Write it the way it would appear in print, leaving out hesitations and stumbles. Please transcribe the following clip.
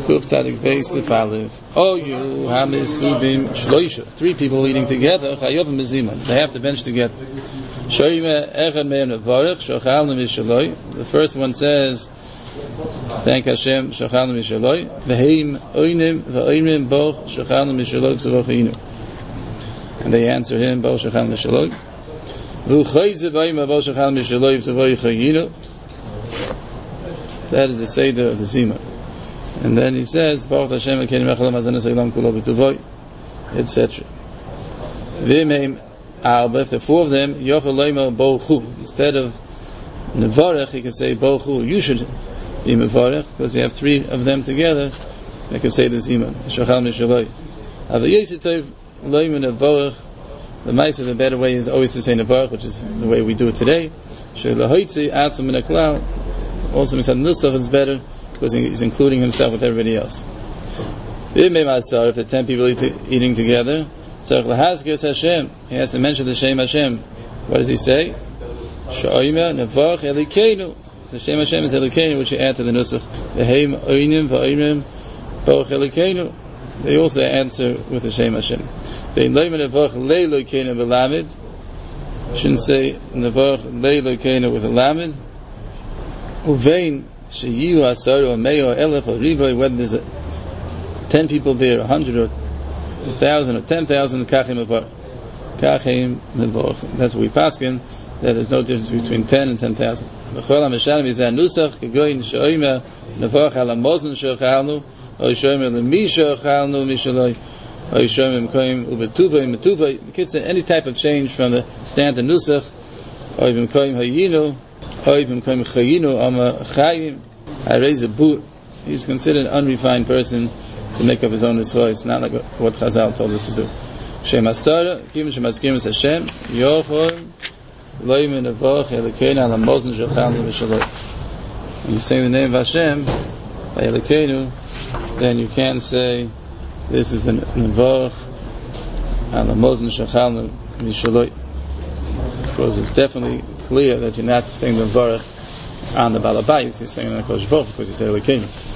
Kuf Tzadik Beis Sifalev. Oh, you Hamisubim Shloisha. 3 people eating together. Chayovim Meziman. They have to bench together. Shoyme Echad Me'en Varech Shochalnu Mishaloi. The first one says, "Thank Hashem Shochalnu Mishaloi." V'heim Oinim V'oinim Boch Shochalnu Mishaloi K'Tavochinu. And they answer him, Boch Shochalnu Mishaloi. V'uchayze V'oim Boch Shochalnu Mishaloi K'Tavochinu. That is the Seder of the Zima. And then he says, Baruch Hashem Elokeinu Melech Haolam Hazeh Selam Kulo B'Tovoi, etc. V'imheim Arba, if the 4 of them, Yochel Loimo Bochu. Instead of Nevarech, he can say Bochu. You should be Mevarech, because you have 3 of them together. They can say the Zima. Shochal Mishaloi. Ava Yositov Loimo Nevarech. The mice of the better way is always to say Nevarech, which is the way we do it today. Shelahoitzi Atzum Min HaKlal. Also, Misad Nusach is better, because he's including himself with everybody else. If the 10 people eating together, he has to mention the Shem Hashem. What does he say? Sha'oima Nevach Elikeinu. The Shem Hashem is Elikeinu, which you add to the Nusach. V'heim Oinim V'oinim Boch Elikeinu. They also answer with the Shem Hashem. Ve'in Loima Nevach Le'Elikeinu V'Lamed. Shouldn't say Nevach Le'Elikeinu with a Lamed. Uvein Sheyu Asar or Meyo Elef or Rivoy, whether there's 10 people there, 100 or 1,000 or 10,000, Kachim Mevorch. That's what we paskin, that there's no difference between 10 and 10,000. V'chol HaMeshanim Yizah Nusach Kegoyin She'oima Nevorch Ala Mozen She'ochalnu or She'oima Lemi She'ochalnu Mishaloi or She'oima Mkoyim Ubetuvay Metuvay. You could say any type of change from the stand to Nusach or Mkoyim Hayinu or Mkoyim Chayinu Ama Chayim. I raise a boot. He's considered an unrefined person to make up his own Yisroel. It's not like what Chazal told us to do. Shem Asara, Kivin Shem Askim Es Hashem, Yochol, Loim Nevoch, Elikeinu, Ala Mozen Shochalnu Mishaloi. When you say the name of Hashem, by Elikeinu, then you can't say, this is the Nevoch, Ala Mozen Shochalnu Mishaloi. Because it's definitely clear that you're not saying the Nevoch on the Balabais, you're saying the Kosh Baruch, because you say Elikeinu.